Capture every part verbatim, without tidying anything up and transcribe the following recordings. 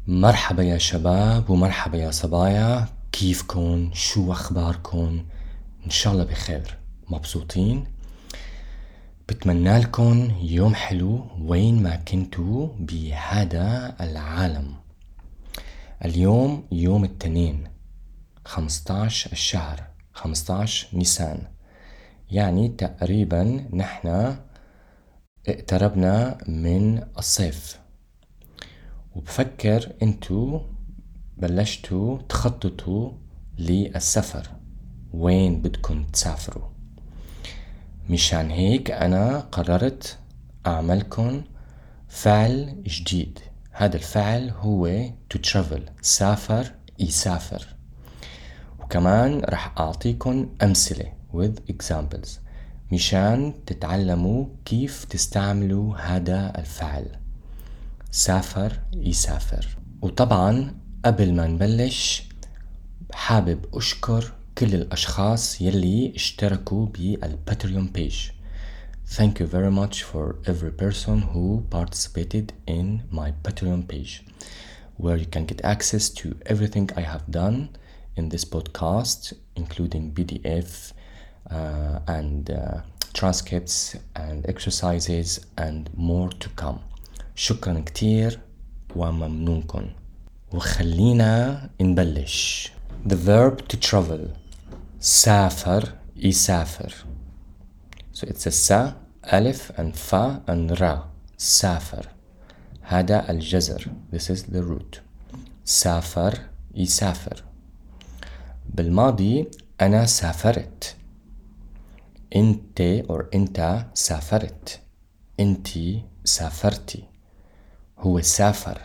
مرحبا يا شباب ومرحبا يا صبايا، كيفكن؟ شو أخباركن؟ إن شاء الله بخير، مبسوطين؟ بتمنى لكم يوم حلو وين ما كنتوا بهذا العالم. اليوم يوم التنين، خمستاش الشهر، خمستاش نيسان، يعني تقريبا نحن اقتربنا من الصيف. وبفكر انتو بلشتوا تخططوا للسفر، وين بدكم تسافروا. مشان هيك أنا قررت أعملكم فعل جديد. هذا الفعل هو to travel، سافر يسافر. وكمان رح أعطيكم أمثلة with examples مشان تتعلموا كيف تستعملوا هذا الفعل، سافر يسافر. وطبعا قبل ما نبلش حابب أشكر كل الأشخاص يلي اشتركوا بالباتريون page. Thank you very much for every person who participated in my Patreon page, where you can get access to everything I have done in this podcast, including P D F uh, and uh, transcripts and exercises and more to come. شكرا كتير وممنونكم. وخلينا نبلش. The verb to travel، سافر يسافر. So it's a sa, alif and fa and ra. سافر، هذا الجزر. This is the root. سافر يسافر. بالماضي أنا سافرت. أنت or أنت سافرت. أنتي سافرتي. هو سافر.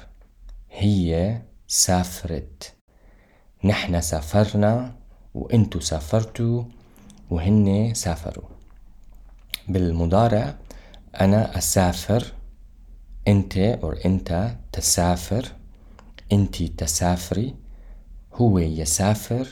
هي سافرت. نحن سافرنا وانتو سافرتوا وهن سافروا. بالمضارع أنا أسافر. أنت or أنت تسافر. أنتي تسافري. هو يسافر.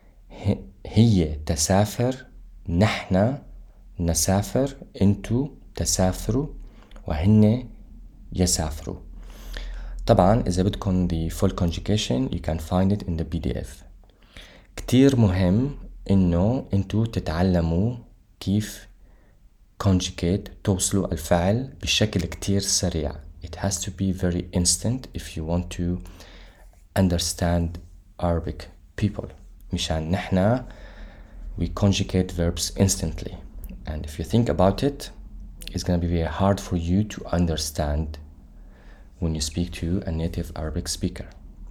هي تسافر. نحن نسافر. أنتو تسافروا وهن يسافروا. طبعا إذا بدكم the full conjugation you can find it in the بي دي إف. كتير مهم إنه أنتوا تتعلموا كيف conjugate، توصلوا الفعل بشكل كتير سريع. It has to be very instant if you want to understand Arabic people. مشان نحنا we conjugate verbs instantly, and if you think about it, it's gonna be very hard for you to understand when you speak to a native Arabic speaker.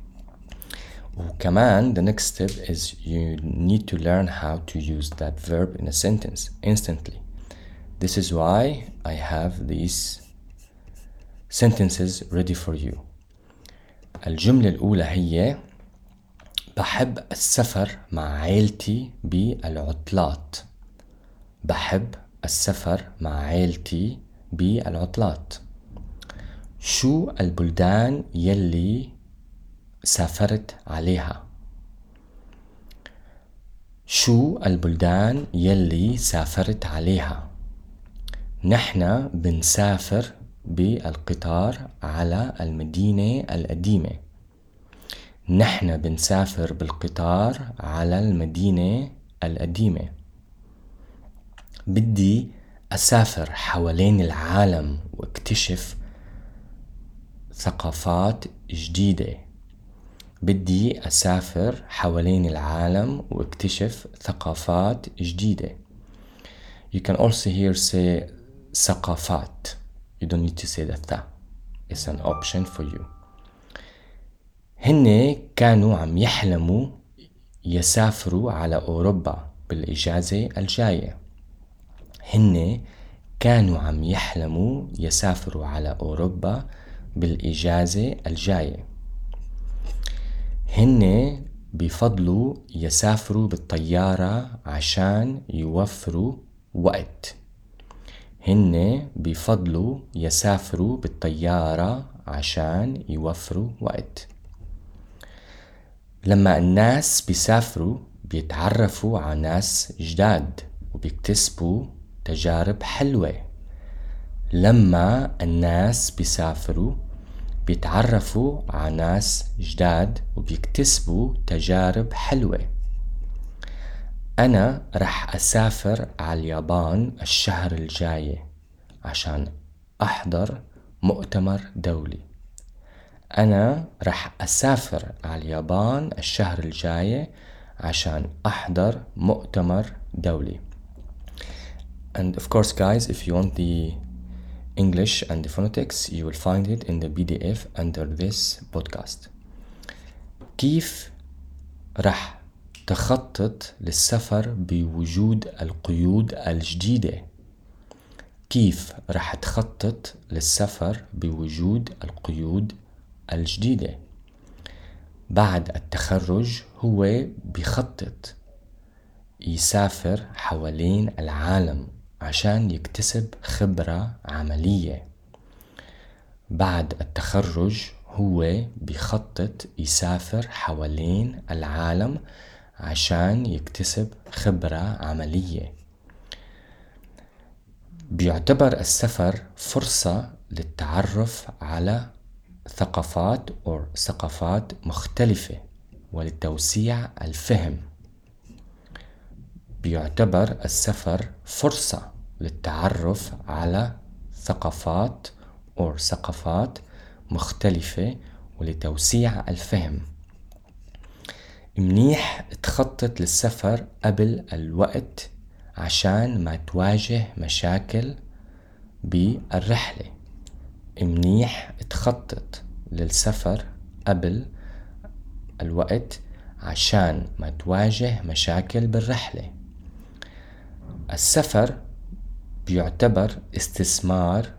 وكمان the next step is you need to learn how to use that verb in a sentence instantly. This is why I have these sentences ready for you. الجملة الأولى هي: بحب السفر مع عيلتي بالعطلات. بحب السفر مع عيلتي بالعطلات. شو البلدان يلي سافرت عليها؟ شو البلدان يلي سافرت عليها؟ نحن بنسافر بالقطار على المدينة القديمة. نحن بنسافر بالقطار على المدينة القديمة. بدي أسافر حوالين العالم واكتشف ثقافات جديدة. بدي أسافر حوالين العالم واكتشف ثقافات جديدة. You can also here say ثقافات. You don't need to say the tha. It's an option for you. هن كانوا عم يحلموا يسافروا على أوروبا بالإجازة الجاية. هن كانوا عم يحلموا يسافروا على أوروبا بالإجازة الجاية. هن بفضلوا يسافروا بالطيارة عشان يوفروا وقت. هن بفضلوا يسافروا بالطيارة عشان يوفروا وقت. لما الناس بيسافروا بيتعرفوا على ناس جداد وبيكتسبوا تجارب حلوة. لما الناس بيسافروا بيتعرفوا على ناس جداد وبيكتسبوا تجارب حلوة. أنا رح أسافر على اليابان الشهر الجاي عشان أحضر مؤتمر دولي. أنا رح أسافر على اليابان الشهر الجاي عشان أحضر مؤتمر دولي. And of course guys, if you want the English and the phonetics, you will find it in the P D F under this podcast. كيف رح تخطط للسفر بوجود القيود الجديدة؟ كيف رح تخطط للسفر بوجود القيود الجديدة؟ بعد التخرج هو بيخطط يسافر حوالين العالم عشان يكتسب خبرة عملية. بعد التخرج هو بيخطط يسافر حوالين العالم عشان يكتسب خبرة عملية. بيعتبر السفر فرصة للتعرف على ثقافات أو ثقافات مختلفة ولتوسيع الفهم. بيعتبر السفر فرصة للتعرف على ثقافات أو ثقافات مختلفة ولتوسيع الفهم. منيح تخطط للسفر قبل الوقت عشان ما تواجه مشاكل بالرحلة. منيح تخطط للسفر قبل الوقت عشان ما تواجه مشاكل بالرحلة. السفر بيعتبر استثمار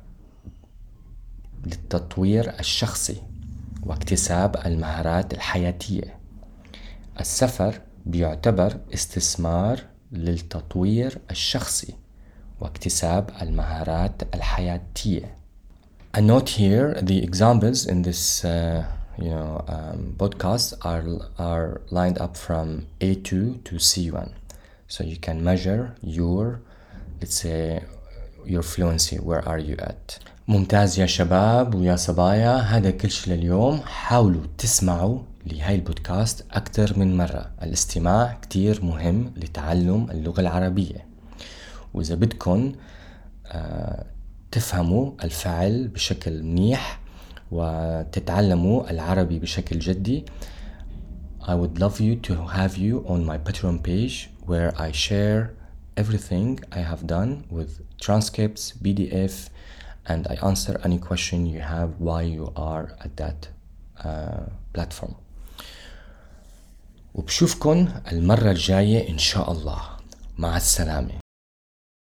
للتطوير الشخصي واكتساب المهارات الحياتية. السفر بيعتبر استثمار للتطوير الشخصي واكتساب المهارات الحياتية. A note here, the examples in this uh, you know um, podcast are are lined up from A two to C one, so you can measure your, let's say, your fluency. Where are you at? ممتاز يا شباب ويا صبايا، هذا كل شيء لليوم. حاولوا تسمعوا لهاي البودكاست أكثر من مرة. الاستماع كتير مهم لتعلم اللغة العربية، وإذا بدكن آه تفهموا الفعل بشكل منيح وتتعلموا العربي بشكل جدي، I would love you to have you on my Patreon page where I share everything I have done with transcripts, P D F, and I answer any question you have while you are at that uh, platform. وبشوفكن المرة الجاية إن شاء الله. مع السلامة.